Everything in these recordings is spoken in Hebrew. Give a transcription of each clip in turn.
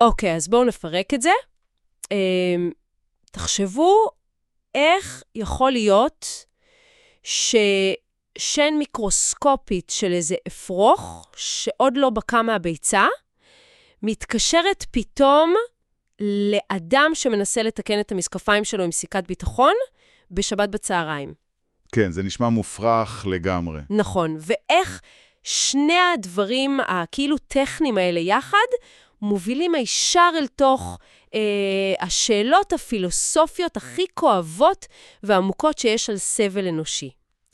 אוקיי, אז בואו נפרק את זה. תחשבו איך יכול להיות ששן מיקרוסקופית של איזה אפרוח, שעוד לא בקע מהביצה, מתקשרת פתאום לאדם שמנסה לתקן את המשקפיים שלו עם סיכת ביטחון, בשבת בצהריים. כן, זה נשמע מופרך לגמרי. נכון, ואיך שני הדברים הכאילו טכניים האלה יחד, מובילים הישר אל תוך השאלות הפילוסופיות הכי כואבות ועמוקות שיש על סבל אנושי.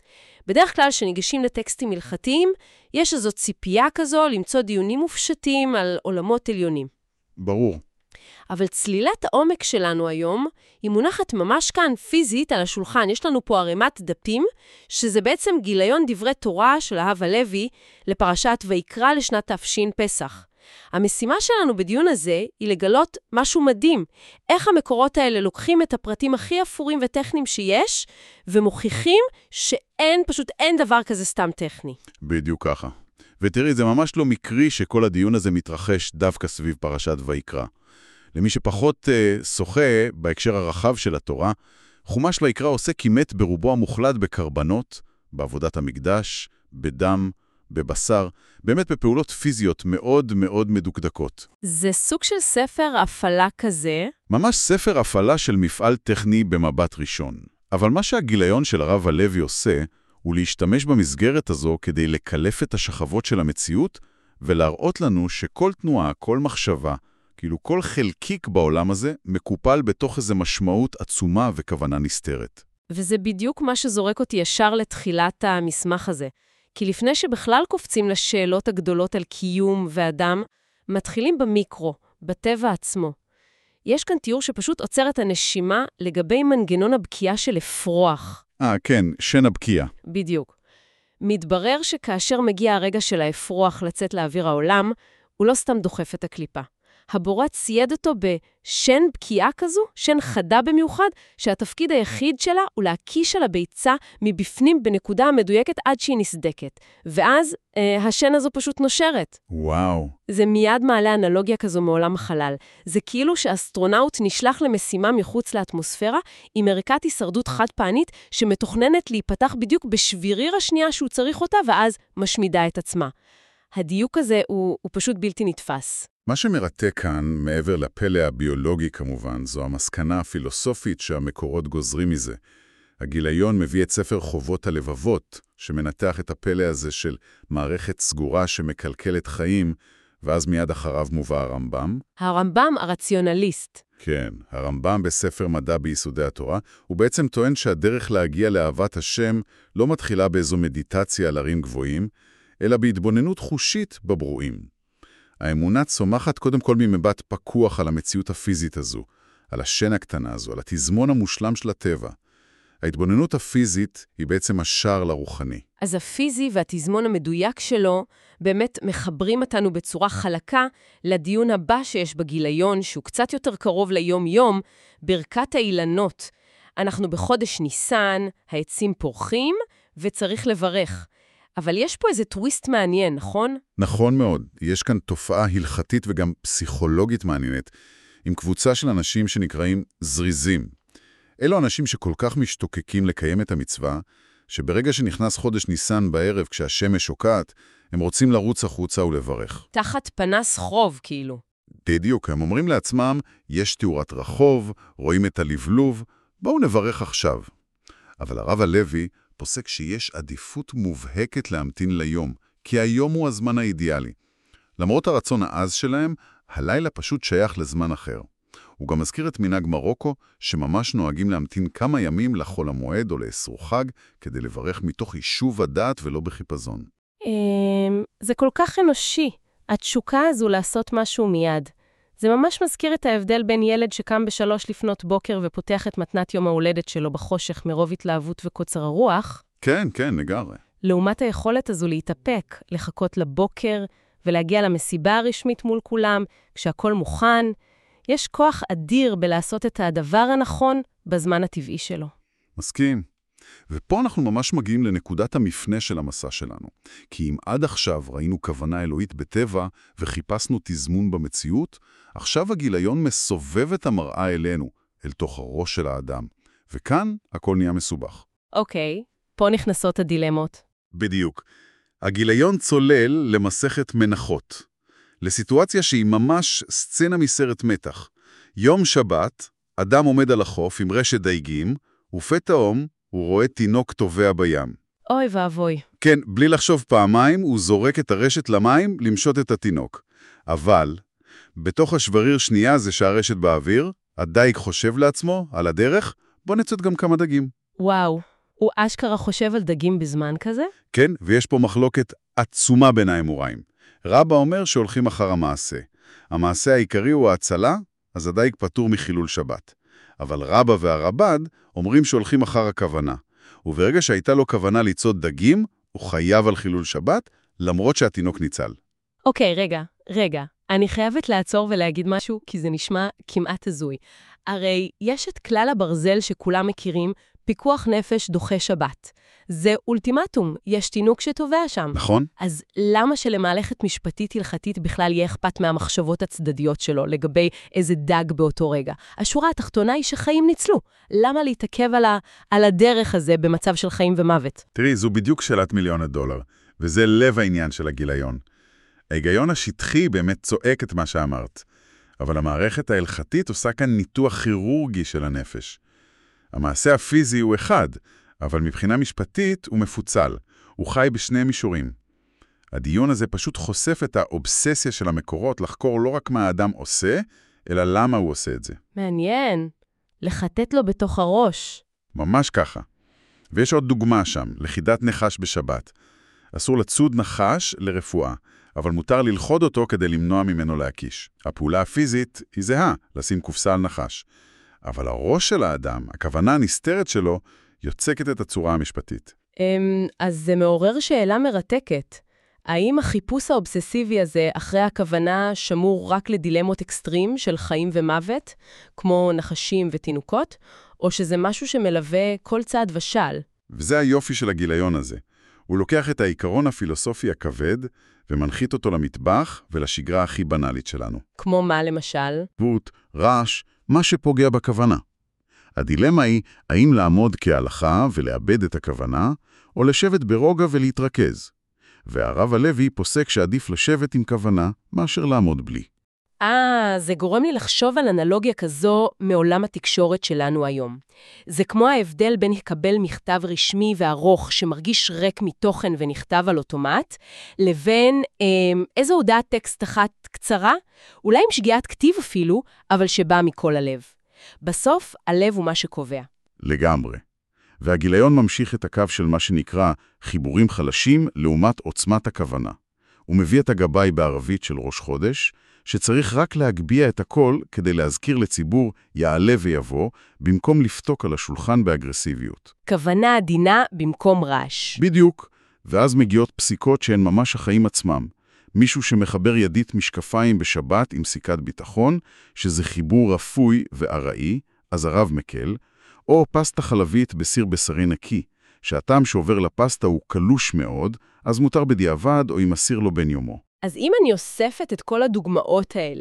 בדרך כלל, כשניגשים לטקסטים הלכתיים, יש איזו ציפייה כזו למצוא דיונים מופשטים על עולמות עליונים. ברור. אבל צלילת העומק שלנו היום, היא מונחת ממש כאן פיזית על השולחן. יש לנו פה ערימת דפים, שזה בעצם גיליון דברי תורה של אהב הלוי לפרשת ויקרא לשנת תש"ן פסח. המשימה שלנו בדיון הזה היא לגלות משהו מדהים. איך המקורות האלה לוקחים את הפרטים הכי אפורים וטכניים שיש, ומוכיחים פשוט אין דבר כזה סתם טכני. בדיוק ככה. ותראי, זה ממש לא מקרי שכל הדיון הזה מתרחש דווקא סביב פרשת ויקרא. למי שפחות שוחה בהקשר הרחב של התורה, חומש ויקרא עושה כמעט ברובו המוחלט בקרבנות, בעבודת המקדש, בדם, בבשר, באמת בפעולות פיזיות מאוד מאוד מדוקדקות. זה סוג של ספר הפעלה כזה? ממש ספר הפעלה של מפעל טכני במבט ראשון. אבל מה שהגיליון של הרב הלוי עושה, הוא להשתמש במסגרת הזו כדי לקלף את השכבות של המציאות, ולהראות לנו שכל תנועה, כל מחשבה, כאילו כל חלקיק בעולם הזה, מקופל בתוך איזו משמעות עצומה וכוונה נסתרת. וזה בדיוק מה שזורק אותי ישר לתחילת המסמך הזה. כי לפני שבכלל קופצים לשאלות הגדולות על קיום ואדם, מתחילים במיקרו, בטבע עצמו. יש כאן תיאור שפשוט עוצר את הנשימה לגבי מנגנון הבקיעה של אפרוח. כן, שן הבקיעה. בדיוק. מתברר שכאשר מגיע הרגע של האפרוח לצאת לאוויר העולם, הוא לא סתם דוחף את הקליפה. הבורא צייד אותו בשן בקיעה כזו, שן חדה במיוחד, שהתפקיד היחיד שלה הוא להקיש על הביצה מבפנים בנקודה המדויקת עד שהיא נסדקת. ואז השן הזו פשוט נושרת. וואו. זה מיד מעלה אנלוגיה כזו מעולם החלל. זה כאילו שאסטרונאוט נשלח למשימה מחוץ לאטמוספירה, עם ערכת הישרדות חד פענית שמתוכננת להיפתח בדיוק בשביריר השנייה שהוא צריך אותה, ואז משמידה את עצמה. הדיוק הזה הוא פשוט בלתי נתפס. מה שמרתק כאן, מעבר לפלא הביולוגי כמובן, זו המסקנה הפילוסופית שהמקורות גוזרים מזה. הגיליון מביא את ספר חובות הלבבות, שמנתח את הפלא הזה של מערכת סגורה שמקלקלת חיים, ואז מיד אחריו מובא הרמב"ם. הרמב"ם הרציונליסט. כן, הרמב"ם בספר מדע ביסודי התורה, הוא בעצם טוען שהדרך להגיע לאהבת השם לא מתחילה באיזו מדיטציה על הרים גבוהים, אלא בהתבוננות חושית בברואים. האמונה צומחת קודם כל ממבט פקוח על המציאות הפיזית הזו, על השן הקטנה הזו, על התזמון המושלם של הטבע. ההתבוננות הפיזית היא בעצם השער לרוחני. אז הפיזי והתזמון המדויק שלו באמת מחברים אותנו בצורה חלקה לדיון הבא שיש בגיליון, שהוא קצת יותר קרוב ליום-יום, ברכת האילנות. אנחנו בחודש ניסן, העצים פורחים, וצריך לברך. אבל יש פה איזה טוויסט מעניין, נכון? נכון מאוד. יש כאן תופעה הלכתית וגם פסיכולוגית מעניינת, עם קבוצה של אנשים שנקראים זריזים. אלו אנשים שכל כך משתוקקים לקיים את המצווה, שברגע שנכנס חודש ניסן בערב כשהשמש שוקעת, הם רוצים לרוץ החוצה ולברך. תחת פנס חוב, כאילו. בדיוק, הם אומרים לעצמם, יש תאורת רחוב, רואים את הלבלוב, בואו נברך עכשיו. אבל הרב הלוי פוסק שיש עדיפות מובהקת להמתין ליום, כי היום הוא הזמן האידיאלי. למרות הרצון העז שלהם, הלילה פשוט שייך לזמן אחר. הוא גם מזכיר את מנהג מרוקו, שממש נוהגים להמתין כמה ימים לחול המועד או לאסרו חג, כדי לברך מתוך יישוב הדעת ולא בחיפזון. זה כל כך אנושי, התשוקה הזו לעשות משהו מיד. זה ממש מזכיר את ההבדל בין ילד שקם ב3 לפנות בוקר ופותח את מתנת יום ההולדת שלו בחושך מרוב התלהבות וקוצר הרוח. כן, כן, לגמרי. לעומת היכולת הזו להתאפק, לחכות לבוקר ולהגיע למסיבה הרשמית מול כולם, כשהכל מוכן, יש כוח אדיר בלעשות את הדבר הנכון בזמן הטבעי שלו. מסכים. ופה אנחנו ממש מגיעים לנקודת המפנה של המסע שלנו. כי אם עד עכשיו ראינו כוונה אלוהית בטבע וחיפשנו תזמון במציאות, עכשיו הגיליון מסובב את המראה אלינו, אל תוך הראש של האדם. וכאן הכל נהיה מסובך. אוקיי, פה נכנסות הדילמות. בדיוק. הגיליון צולל למסכת מנחות. לסיטואציה שהיא ממש סצנה מסרט מתח. יום שבת, אדם עומד על החוף עם רשת דייגים, ופתאום הוא רואה תינוק טובע בים. אוי ואבוי. כן, בלי לחשוב פעמיים, הוא זורק את הרשת למים למשות את התינוק. אבל, בתוך השבריר שנייה זה שהרשת באוויר, הדייג חושב לעצמו, על הדרך, בוא נצאת גם כמה דגים. וואו, הוא אשכרה חושב על דגים בזמן כזה? כן, ויש פה מחלוקת עצומה בין האמוראים. רבא אומר שהולכים אחר המעשה. המעשה העיקרי הוא ההצלה, אז הדייג פטור מחילול שבת. אבל רבא והרב"ד אומרים שהולכים אחר הכוונה. וברגע שהייתה לו כוונה ליצוד דגים, הוא חייב על חילול שבת, למרות שהתינוק ניצל. אוקיי, רגע. אני חייבת לעצור ולהגיד משהו, כי זה נשמע כמעט הזוי. הרי יש את כלל הברזל שכולם מכירים, פיקוח נפש דוחה שבת. זה אולטימטום, יש תינוק שטובע שם. נכון? אז למה שלמהלכת משפטית הלכתית בכלל יהיה אכפת מהמחשבות הצדדיות שלו לגבי איזה דג באותו רגע? השורה התחתונה היא שחיים ניצלו. למה להתעכב על הדרך הזה במצב של חיים ומוות? תראי, זו בדיוק שאלת $1,000,000, וזה לב העניין של הגיליון. ההיגיון השטחי באמת צועק את מה שאמרת, אבל המערכת ההלכתית עושה כאן ניתוח כירורגי של הנפש. המעשה הפיזי הוא אחד, אבל מבחינה משפטית הוא מפוצל. הוא חי בשני מישורים. הדיון הזה פשוט חושף את האובססיה של המקורות לחקור לא רק מה האדם עושה, אלא למה הוא עושה את זה. מעניין. לחטט לו בתוך הראש. ממש ככה. ויש עוד דוגמה שם, לכידת נחש בשבת. אסור לצוד נחש לרפואה, אבל מותר ללכוד אותו כדי למנוע ממנו להקיש. הפעולה הפיזית היא זהה, לשים קופסה על נחש. אבל הראש של האדם, הכוונה הנסתרת שלו, יוצקת את הצורה המשפטית. אז זה מעורר שאלה מרתקת. האם החיפוש האובססיבי הזה אחרי הכוונה שמור רק לדילמות אקסטרים של חיים ומוות, כמו נחשים ותינוקות, או שזה משהו שמלווה כל צעד ושל? וזה היופי של הגיליון הזה. הוא לוקח את העיקרון הפילוסופי הכבד, ומנחית אותו למטבח ולשגרה הכי בנאלית שלנו. כמו מה למשל? תבות, רעש, מה שפוגע בכוונה. הדילמה היא האם לעמוד כהלכה ולאבד את הכוונה, או לשבת ברוגע ולהתרכז. והרב הלוי פוסק שעדיף לשבת עם כוונה מאשר לעמוד בלי. זה גורם לי לחשוב על אנלוגיה כזו מעולם התקשורת שלנו היום. זה כמו ההבדל בין לקבל מכתב רשמי וארוך שמרגיש ריק מתוכן ונכתב על אוטומט, לבין איזו הודעת טקסט אחת קצרה, אולי עם שגיאת כתיב אפילו, אבל שבאה מכל הלב. בסוף, הלב הוא מה שקובע. לגמרי. והגיליון ממשיך את הקו של מה שנקרא חיבורים חלשים לעומת עוצמת הכוונה. הוא מביא את הגבאי בערבית של ראש חודש, שצריך רק להגביע את הכל כדי להזכיר לציבור יעלה ויבוא, במקום לפתוק על השולחן באגרסיביות. כוונה עדינה במקום רעש. בדיוק, ואז מגיעות פסיקות שהן ממש החיים עצמם. מישהו שמחבר ידית משקפיים בשבת עם סיכת ביטחון, שזה חיבור רפוי וארעי, אז הרב מקל, או פסטה חלבית בסיר בשרי נקי, שהטעם שעובר לפסטה הוא קלוש מאוד, אז מותר בדיעבד או אם אסיר לו בן יומו. אז אם אני אוספת את כל הדוגמאות האלה,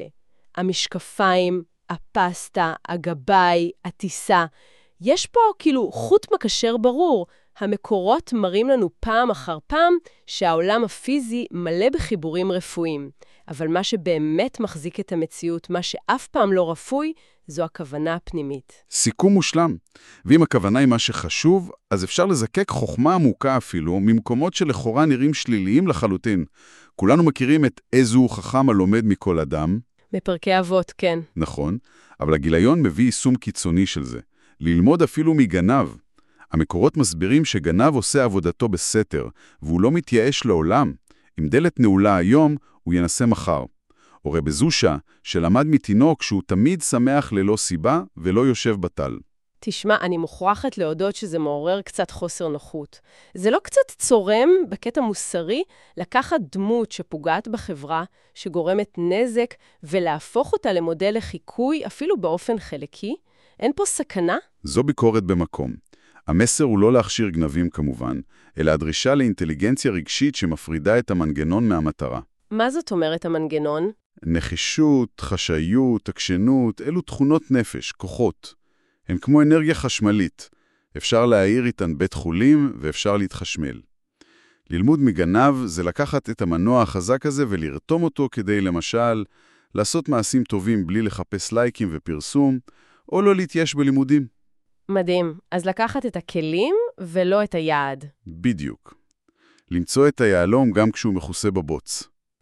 המשקפיים, הפסטה, הגבאי, הטיסה, יש פה כאילו חוט מקשר ברור. המקורות מראים לנו פעם אחר פעם שהעולם הפיזי מלא בחיבורים רפואיים. אבל מה שבאמת מחזיק את המציאות, מה שאף פעם לא רפוי, זו הכוונה הפנימית. סיכום מושלם. ואם הכוונה היא מה שחשוב, אז אפשר לזקק חוכמה עמוקה אפילו, ממקומות שלכאורה נראים שליליים לחלוטין. כולנו מכירים את איזו חכם הלומד מכל אדם. בפרקי אבות, כן. נכון, אבל הגיליון מביא יישום קיצוני של זה. ללמוד אפילו מגנב. המקורות מסבירים שגנב עושה עבודתו בסתר, והוא לא מתייאש לעולם. אם דלת נעולה היום, הוא ינסה מחר. או רבי זושה, שלמד מתינוק שהוא תמיד שמח ללא סיבה ולא יושב בטל. תשמע, אני מוכרחת להודות שזה מעורר קצת חוסר נוחות. זה לא קצת צורם בקטע מוסרי לקחת דמות שפוגעת בחברה, שגורמת נזק, ולהפוך אותה למודל לחיקוי אפילו באופן חלקי? אין פה סכנה? זו ביקורת במקום. המסר הוא לא להכשיר גנבים כמובן, אלא הדרישה לאינטליגנציה רגשית שמפרידה את המנגנון מהמטרה. מה זאת אומרת המנגנון? נחישות, חשאיות, עקשנות, אלו תכונות נפש, כוחות. הן כמו אנרגיה חשמלית. אפשר להאיר איתן בית חולים ואפשר להתחשמל. ללמוד מגנב זה לקחת את המנוע החזק הזה ולרתום אותו כדי, למשל, לעשות מעשים טובים בלי לחפש לייקים ופרסום, או לא להתייש בלימודים. מדהים. אז לקחת את הכלים ולא את היעד. בדיוק. למצוא את היעלום גם כשהוא מכוסה בבוץ.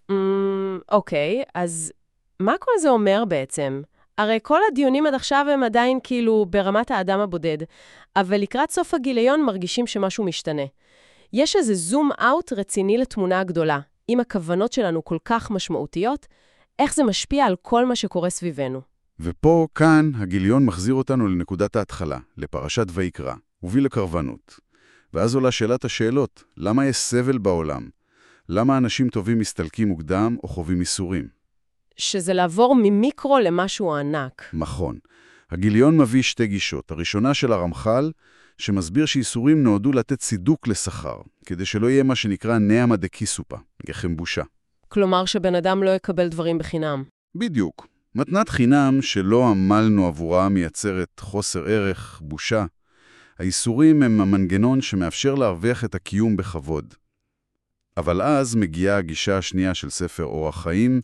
אוקיי, אז מה כל זה אומר בעצם? הרי כל הדיונים עד עכשיו הם עדיין כאילו ברמת האדם הבודד, אבל לקראת סוף הגיליון מרגישים שמשהו משתנה. יש איזה זום אאוט רציני לתמונה הגדולה. אם הכוונות שלנו כל כך משמעותיות, איך זה משפיע על כל מה שקורה סביבנו? ופה, כאן, הגיליון מחזיר אותנו לנקודת ההתחלה, לפרשת ויקרא, הוביל לקרבנות. ואז עולה שאלת השאלות, למה יש סבל בעולם? למה אנשים טובים מסתלקים מוקדם או חווים איסורים? שזה לעבור ממיקרו למשהו ענק. נכון. הגיליון מביא שתי גישות. הראשונה של הרמח"ל, שמסביר שאיסורים נועדו לתת צידוק לשכר, כדי שלא יהיה מה שנקרא נעמה דקיסופה, גחם בושה. כלומר שבן אדם לא יקבל דברים בחינם. בדיוק. מתנת חינם שלא עמלנו עבורה מייצרת חוסר ערך, בושה. האיסורים הם המנגנון שמאפשר להרוויח את הקיום בכבוד. אבל אז מגיעה הגישה השנייה של ספר אורח חיים,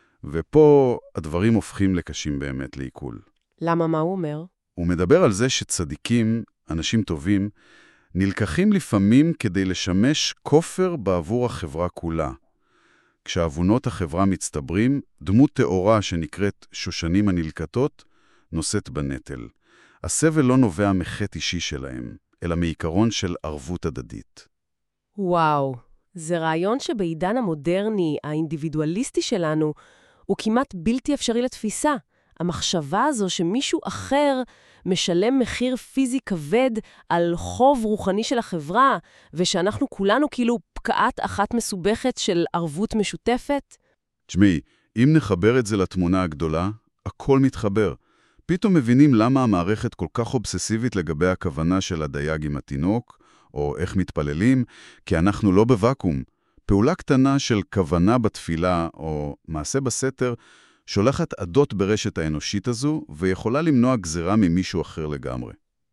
ופה הדברים הופכים לקשים באמת לעיכול. למה? מה הוא אומר? הוא מדבר על זה שצדיקים, אנשים טובים, נלקחים לפעמים כדי לשמש כופר בעבור החברה כולה. כשאבונות החברה מצטברים, דמות תאורה שנקראת שושנים הנלקטות נושאת בנטל. הסבל לא נובע מחטא אישי שלהם, אלא מעיקרון של ערבות הדדית. וואו, זה רעיון שבעידן המודרני, האינדיבידואליסטי שלנו, הוא כמעט בלתי אפשרי לתפיסה. המחשבה הזו שמישהו אחר משלם מחיר פיזי כבד על חוב רוחני של החברה, ושאנחנו כולנו כאילו פקעת אחת מסובכת של ערבות משותפת. תשמעי, אם נחבר את זה לתמונה הגדולה, הכל מתחבר. פתאום מבינים למה המערכת כל כך אובססיבית לגבי הכוונה של הדייג עם התינוק, או איך מתפללים, כי אנחנו לא בוואקום. פעולה קטנה של כוונה בתפילה, או מעשה בסתר, שולחת עדות ברשת האנושית הזו, ויכולה למנוע גזירה ממישהו אחר לגמרי.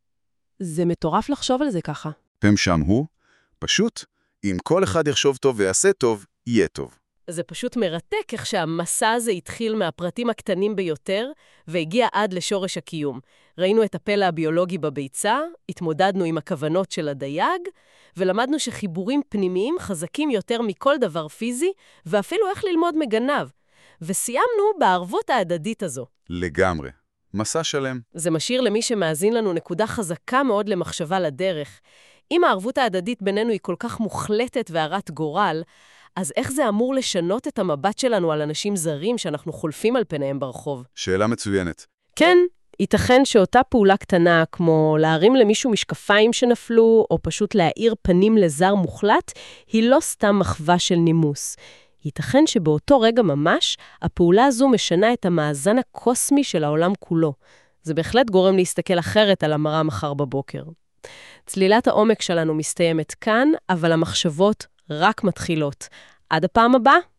זה מטורף לחשוב על זה ככה. אתם שם הוא? פשוט, אם כל אחד יחשוב טוב ויעשה טוב, יהיה טוב. זה פשוט מרתק איך שהמסע הזה התחיל מהפרטים הקטנים ביותר, והגיע עד לשורש הקיום. ראינו את הפלא הביולוגי בביצה, התמודדנו עם הכוונות של הדייג, ולמדנו שחיבורים פנימיים חזקים יותר מכל דבר פיזי, ואפילו איך ללמוד מגנב. וסיימנו בערבות ההדדית הזו. לגמרי. מסע שלם. זה משאיר למי שמאזין לנו נקודה חזקה מאוד למחשבה לדרך. אם הערבות ההדדית בינינו היא כל כך מוחלטת והרת גורל, אז איך זה אמור לשנות את המבט שלנו על אנשים זרים שאנחנו חולפים על פניהם ברחוב? שאלה מצוינת. כן, ייתכן שאותה פעולה קטנה, כמו להרים למישהו משקפיים שנפלו, או פשוט להאיר פנים לזר מוחלט, היא לא סתם מחווה של נימוס. ייתכן שבאותו רגע ממש, הפעולה הזו משנה את המאזן הקוסמי של העולם כולו. זה בהחלט גורם להסתכל אחרת על המראה מחר בבוקר. צלילת העומק שלנו מסתיימת כאן, אבל המחשבות רק מתחילות. עד הפעם הבאה.